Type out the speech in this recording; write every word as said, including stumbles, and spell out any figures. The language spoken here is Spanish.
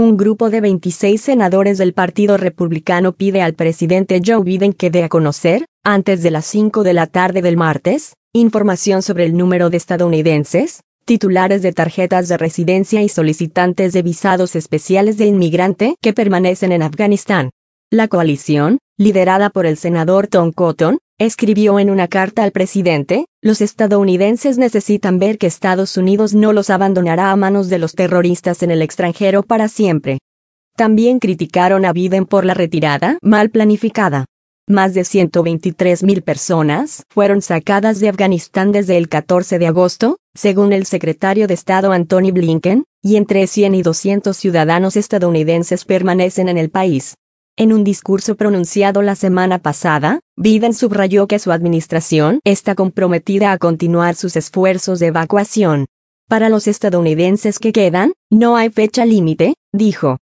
Un grupo de veintiséis senadores del Partido Republicano pide al presidente Joe Biden que dé a conocer, antes de las cinco de la tarde del martes, información sobre el número de estadounidenses, titulares de tarjetas de residencia y solicitantes de visados especiales de inmigrante que permanecen en Afganistán. La coalición, liderada por el senador Tom Cotton, escribió en una carta al presidente: los estadounidenses necesitan ver que Estados Unidos no los abandonará a manos de los terroristas en el extranjero para siempre. También criticaron a Biden por la retirada mal planificada. Más de ciento veintitrés mil personas fueron sacadas de Afganistán desde el catorce de agosto, según el secretario de Estado Antony Blinken, y entre cien y doscientos ciudadanos estadounidenses permanecen en el país. En un discurso pronunciado la semana pasada, Biden subrayó que su administración está comprometida a continuar sus esfuerzos de evacuación. Para los estadounidenses que quedan, no hay fecha límite, dijo.